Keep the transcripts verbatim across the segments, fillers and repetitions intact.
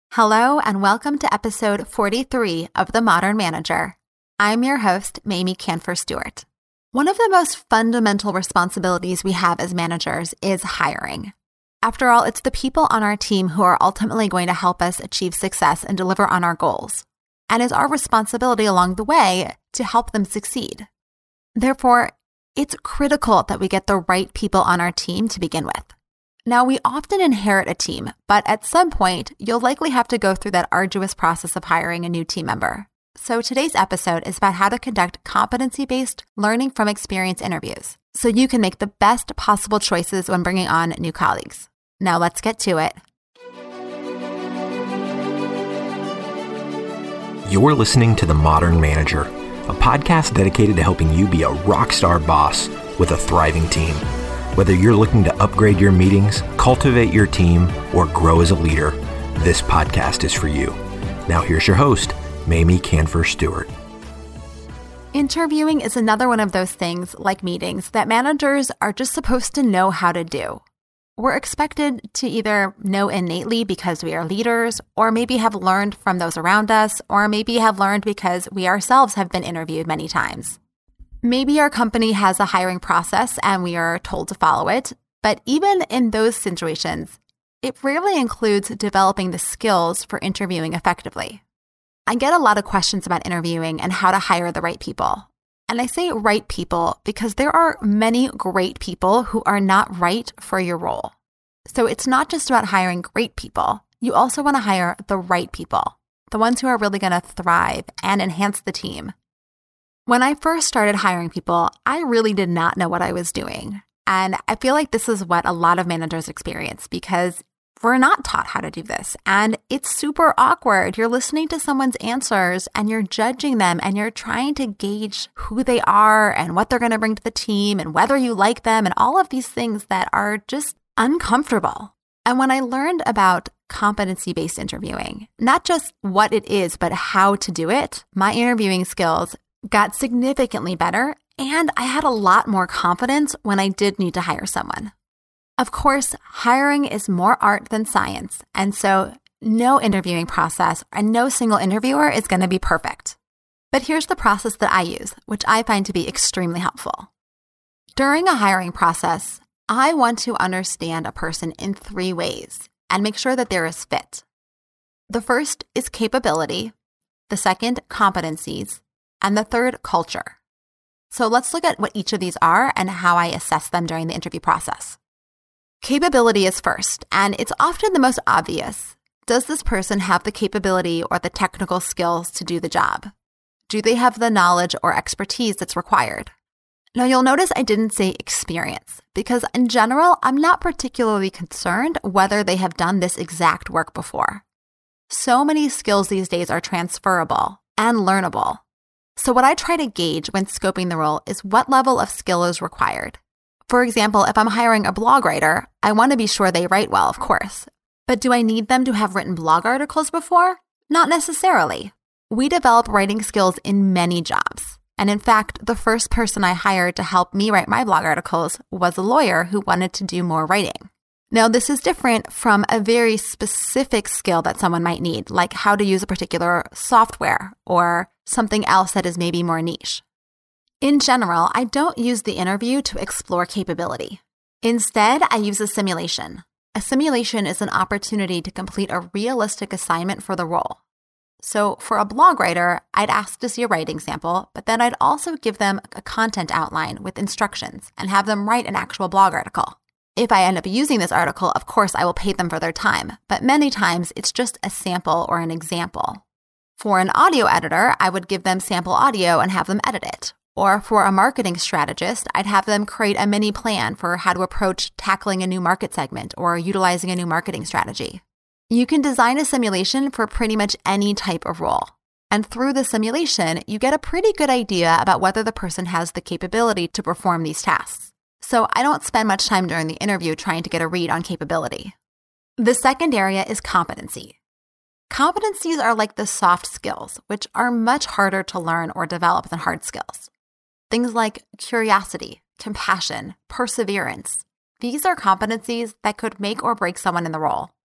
Hello and welcome to episode forty-three of The Modern Manager. I'm your host, Mamie Kanfer-Stewart. One of the most fundamental responsibilities we have as managers is hiring. After all, it's the people on our team who are ultimately going to help us achieve success and deliver on our goals. And it's our responsibility along the way to help them succeed. Therefore, it's critical that we get the right people on our team to begin with. Now, we often inherit a team, but at some point, you'll likely have to go through that arduous process of hiring a new team member. So today's episode is about how to conduct competency-based learning from experience interviews, so you can make the best possible choices when bringing on new colleagues. Now let's get to it. You're listening to The Modern Manager, a podcast dedicated to helping you be a rock star boss with a thriving team. Whether you're looking to upgrade your meetings, cultivate your team, or grow as a leader, this podcast is for you. Now here's your host, Mamie Kanfer-Stewart. Interviewing is another one of those things, like meetings, that managers are just supposed to know how to do. We're expected to either know innately because we are leaders, or maybe have learned from those around us, or maybe have learned because we ourselves have been interviewed many times. Maybe our company has a hiring process and we are told to follow it, but even in those situations, it rarely includes developing the skills for interviewing effectively. I get a lot of questions about interviewing and how to hire the right people. And I say right people because there are many great people who are not right for your role. So it's not just about hiring great people. You also want to hire the right people, the ones who are really going to thrive and enhance the team. When I first started hiring people, I really did not know what I was doing. And I feel like this is what a lot of managers experience because we're not taught how to do this. And it's super awkward. You're listening to someone's answers and you're judging them and you're trying to gauge who they are and what they're going to bring to the team and whether you like them and all of these things that are just uncomfortable. And when I learned about competency-based interviewing, not just what it is, but how to do it, my interviewing skills got significantly better, and I had a lot more confidence when I did need to hire someone. Of course, hiring is more art than science, and so no interviewing process and no single interviewer is going to be perfect. But here's the process that I use, which I find to be extremely helpful. During a hiring process, I want to understand a person in three ways and make sure that there is fit. The first is capability, the second, competencies, and the third, culture. So let's look at what each of these are and how I assess them during the interview process. Capability is first, and it's often the most obvious. Does this person have the capability or the technical skills to do the job? Do they have the knowledge or expertise that's required? Now, you'll notice I didn't say experience, because in general, I'm not particularly concerned whether they have done this exact work before. So many skills these days are transferable and learnable. So what I try to gauge when scoping the role is what level of skill is required. For example, if I'm hiring a blog writer, I want to be sure they write well, of course. But do I need them to have written blog articles before? Not necessarily. We develop writing skills in many jobs. And in fact, the first person I hired to help me write my blog articles was a lawyer who wanted to do more writing. Now, this is different from a very specific skill that someone might need, like how to use a particular software or something else that is maybe more niche. In general, I don't use the interview to explore capability. Instead, I use a simulation. A simulation is an opportunity to complete a realistic assignment for the role. So for a blog writer, I'd ask to see a writing sample, but then I'd also give them a content outline with instructions and have them write an actual blog article. If I end up using this article, of course, I will pay them for their time, but many times it's just a sample or an example. For an audio editor, I would give them sample audio and have them edit it. Or for a marketing strategist, I'd have them create a mini plan for how to approach tackling a new market segment or utilizing a new marketing strategy. You can design a simulation for pretty much any type of role. And through the simulation, you get a pretty good idea about whether the person has the capability to perform these tasks. So I don't spend much time during the interview trying to get a read on capability. The second area is competency. Competencies are like the soft skills, which are much harder to learn or develop than hard skills. Things like curiosity, compassion, perseverance. These are competencies that could make or break someone in the role.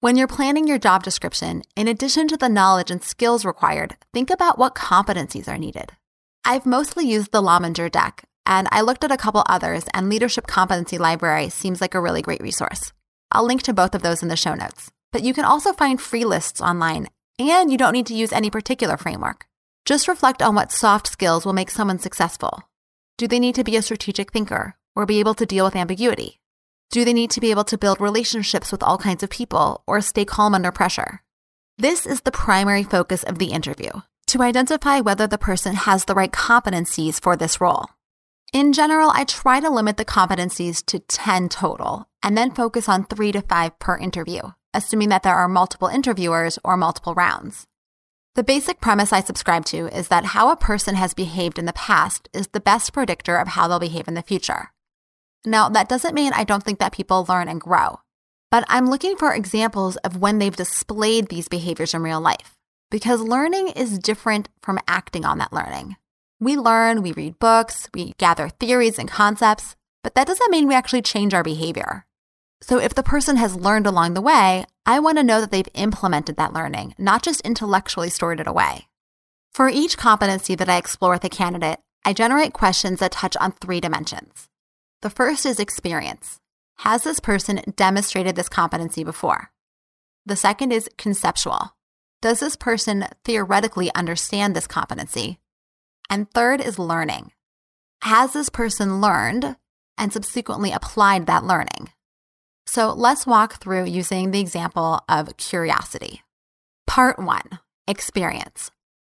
When you're planning your job description, in addition to the knowledge and skills required, think about what competencies are needed. I've mostly used the Lominger deck, and I looked at a couple others, and Leadership Competency Library seems like a really great resource. I'll link to both of those in the show notes. But you can also find free lists online, and you don't need to use any particular framework. Just reflect on what soft skills will make someone successful. Do they need to be a strategic thinker or be able to deal with ambiguity? Do they need to be able to build relationships with all kinds of people or stay calm under pressure? This is the primary focus of the interview, to identify whether the person has the right competencies for this role. In general, I try to limit the competencies to ten total and then focus on three to five per interview, assuming that there are multiple interviewers or multiple rounds. The basic premise I subscribe to is that how a person has behaved in the past is the best predictor of how they'll behave in the future. Now, that doesn't mean I don't think that people learn and grow, but I'm looking for examples of when they've displayed these behaviors in real life, because learning is different from acting on that learning. We learn, we read books, we gather theories and concepts, but that doesn't mean we actually change our behavior. So if the person has learned along the way, I want to know that they've implemented that learning, not just intellectually stored it away. For each competency that I explore with a candidate, I generate questions that touch on three dimensions. The first is experience. Has this person demonstrated this competency before? The second is conceptual. Does this person theoretically understand this competency? And third is learning. Has this person learned and subsequently applied that learning? So let's walk through using the example of curiosity. Part one, experience.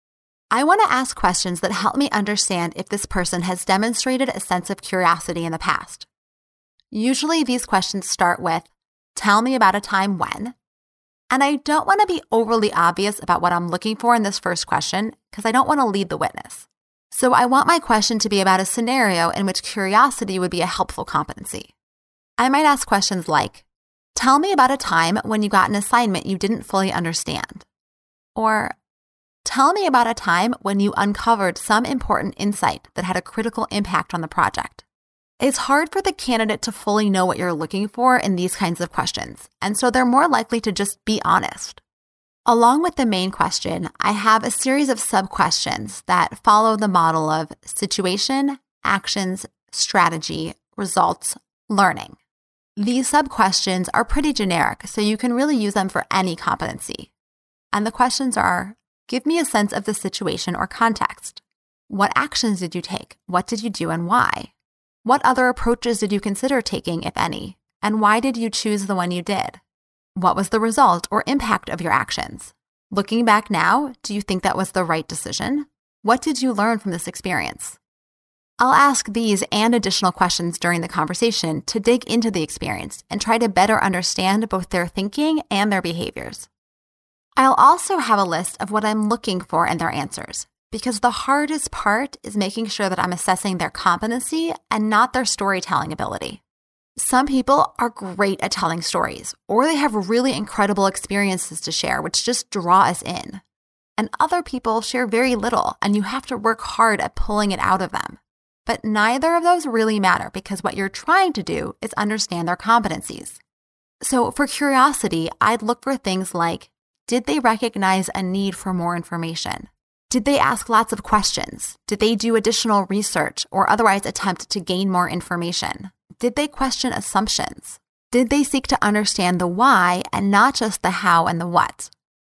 I want to ask questions that help me understand if this person has demonstrated a sense of curiosity in the past. Usually these questions start with, tell me about a time when. And I don't want to be overly obvious about what I'm looking for in this first question because I don't want to lead the witness. So I want my question to be about a scenario in which curiosity would be a helpful competency. I might ask questions like, tell me about a time when you got an assignment you didn't fully understand. Or, tell me about a time when you uncovered some important insight that had a critical impact on the project. It's hard for the candidate to fully know what you're looking for in these kinds of questions, and so they're more likely to just be honest. Along with the main question, I have a series of sub-questions that follow the model of situation, actions, strategy, results, learning. These sub-questions are pretty generic, so you can really use them for any competency. And the questions are, give me a sense of the situation or context. What actions did you take? What did you do and why? What other approaches did you consider taking, if any? And why did you choose the one you did? What was the result or impact of your actions? Looking back now, do you think that was the right decision? What did you learn from this experience? I'll ask these and additional questions during the conversation to dig into the experience and try to better understand both their thinking and their behaviors. I'll also have a list of what I'm looking for in their answers, because the hardest part is making sure that I'm assessing their competency and not their storytelling ability. Some people are great at telling stories, or they have really incredible experiences to share, which just draw us in. And other people share very little, and you have to work hard at pulling it out of them. But neither of those really matter because what you're trying to do is understand their competencies. So for curiosity, I'd look for things like, did they recognize a need for more information? Did they ask lots of questions? Did they do additional research or otherwise attempt to gain more information? Did they question assumptions? Did they seek to understand the why and not just the how and the what?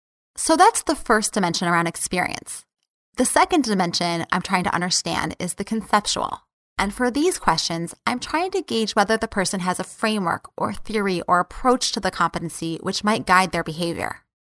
So that's the first dimension around experience. The second dimension I'm trying to understand is the conceptual. And for these questions, I'm trying to gauge whether the person has a framework or theory or approach to the competency which might guide their behavior.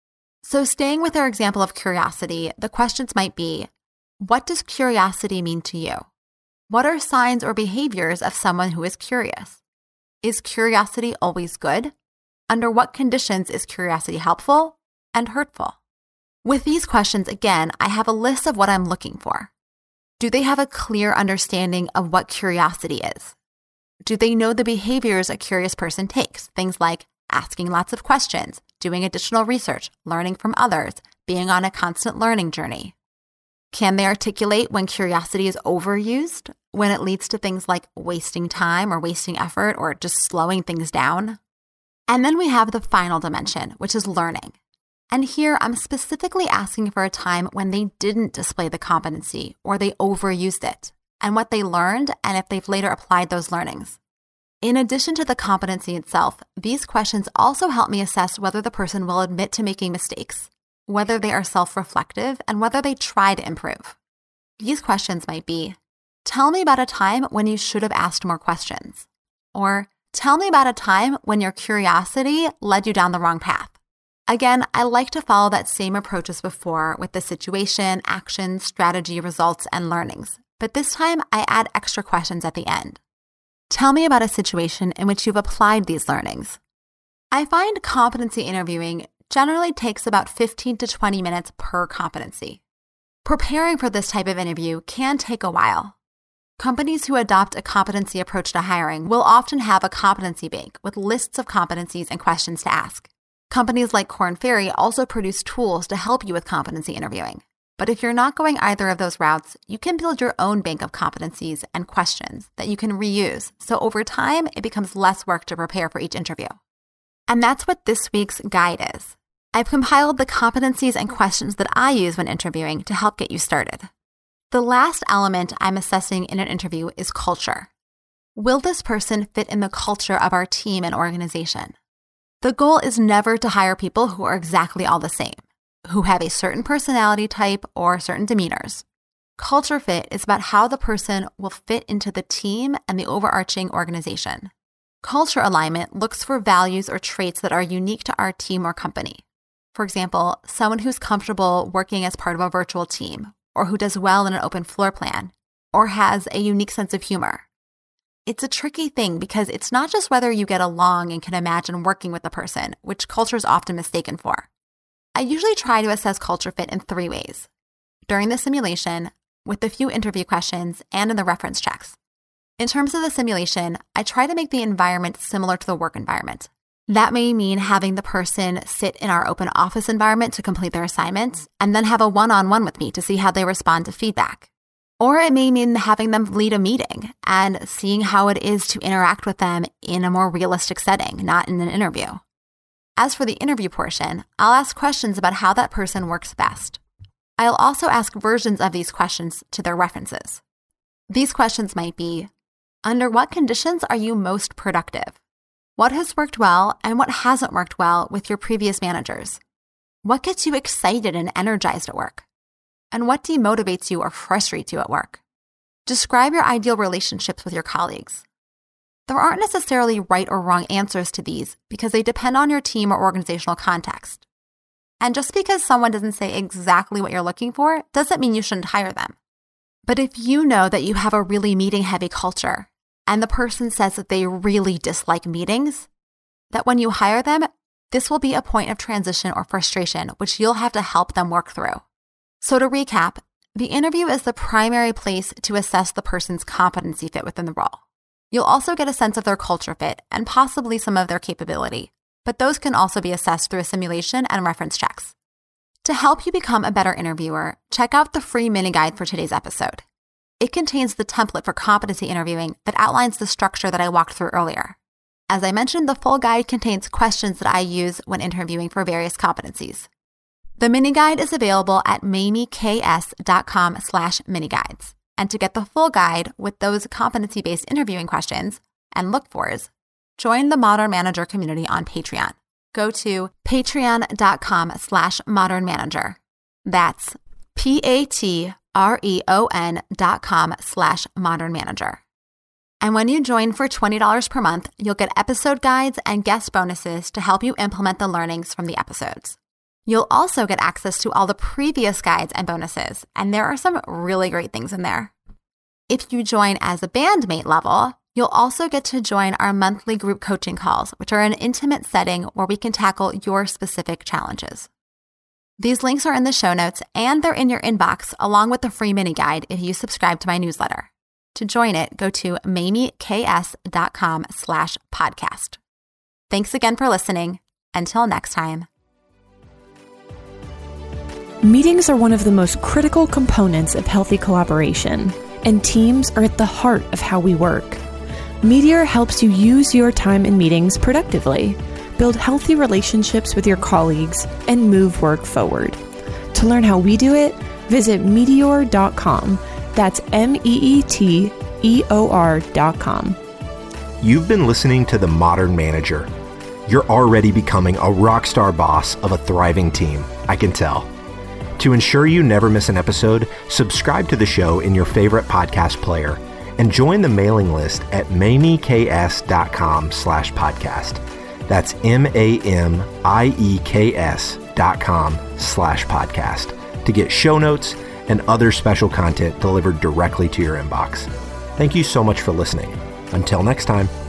So staying with our example of curiosity, the questions might be, what does curiosity mean to you? What are signs or behaviors of someone who is curious? Is curiosity always good? Under what conditions is curiosity helpful and hurtful? With these questions, again, I have a list of what I'm looking for. Do they have a clear understanding of what curiosity is? Do they know the behaviors a curious person takes? Things like asking lots of questions, doing additional research, learning from others, being on a constant learning journey. Can they articulate when curiosity is overused, when it leads to things like wasting time or wasting effort or just slowing things down? And then we have the final dimension, which is learning. And here I'm specifically asking for a time when they didn't display the competency or they overused it, and what they learned and if they've later applied those learnings. In addition to the competency itself, these questions also help me assess whether the person will admit to making mistakes, whether they are self-reflective, and whether they try to improve. These questions might be, tell me about a time when you should have asked more questions, or tell me about a time when your curiosity led you down the wrong path. Again, I like to follow that same approach as before with the situation, action, strategy, results, and learnings. But this time, I add extra questions at the end. Tell me about a situation in which you've applied these learnings. I find competency interviewing generally takes about fifteen to twenty minutes per competency. Preparing for this type of interview can take a while. Companies who adopt a competency approach to hiring will often have a competency bank with lists of competencies and questions to ask. Companies like Korn Ferry also produce tools to help you with competency interviewing. But if you're not going either of those routes, you can build your own bank of competencies and questions that you can reuse. So over time, it becomes less work to prepare for each interview. And that's what this week's guide is. I've compiled the competencies and questions that I use when interviewing to help get you started. The last element I'm assessing in an interview is culture. Will this person fit in the culture of our team and organization? The goal is never to hire people who are exactly all the same, who have a certain personality type or certain demeanors. Culture fit is about how the person will fit into the team and the overarching organization. Culture alignment looks for values or traits that are unique to our team or company. For example, someone who's comfortable working as part of a virtual team, or who does well in an open floor plan, or has a unique sense of humor. It's a tricky thing because it's not just whether you get along and can imagine working with the person, which culture is often mistaken for. I usually try to assess culture fit in three ways: during the simulation, with a few interview questions, and in the reference checks. In terms of the simulation, I try to make the environment similar to the work environment. That may mean having the person sit in our open office environment to complete their assignments, and then have a one-on-one with me to see how they respond to feedback. Or it may mean having them lead a meeting and seeing how it is to interact with them in a more realistic setting, not in an interview. As for the interview portion, I'll ask questions about how that person works best. I'll also ask versions of these questions to their references. These questions might be, under what conditions are you most productive? What has worked well and what hasn't worked well with your previous managers? What gets you excited and energized at work? And what demotivates you or frustrates you at work? Describe your ideal relationships with your colleagues. There aren't necessarily right or wrong answers to these because they depend on your team or organizational context. And just because someone doesn't say exactly what you're looking for doesn't mean you shouldn't hire them. But if you know that you have a really meeting-heavy culture and the person says that they really dislike meetings, that when you hire them, this will be a point of transition or frustration, which you'll have to help them work through. So to recap, the interview is the primary place to assess the person's competency fit within the role. You'll also get a sense of their culture fit and possibly some of their capability, but those can also be assessed through a simulation and reference checks. To help you become a better interviewer, check out the free mini guide for today's episode. It contains the template for competency interviewing that outlines the structure that I walked through earlier. As I mentioned, the full guide contains questions that I use when interviewing for various competencies. The mini guide is available at mamieks.com slash miniguides. And to get the full guide with those competency-based interviewing questions and look-fors, join the Modern Manager community on Patreon. Go to patreon.com slash modern manager. That's P-A-T-R-E-O-N dot com slash modern manager. And when you join for twenty dollars per month, you'll get episode guides and guest bonuses to help you implement the learnings from the episodes. You'll also get access to all the previous guides and bonuses, and there are some really great things in there. If you join as a bandmate level, you'll also get to join our monthly group coaching calls, which are an intimate setting where we can tackle your specific challenges. These links are in the show notes, and they're in your inbox along with the free mini guide if you subscribe to my newsletter. To join it, go to mamieks.com slash podcast. Thanks again for listening. Until next time. Meetings are one of the most critical components of healthy collaboration, and teams are at the heart of how we work. Meteor helps you use your time in meetings productively build healthy relationships with your colleagues, and move work forward. To learn how we do it, visit meteor dot com. That's M E E T E O R dot com. You've been listening to The Modern Manager. You're already becoming a rock star boss of a thriving team, I can tell. To ensure you never miss an episode, subscribe to the show in your favorite podcast player and join the mailing list at mamieks.com slash podcast. That's M-A-M-I-E-K-S dot com slash podcast to get show notes and other special content delivered directly to your inbox. Thank you so much for listening. Until next time.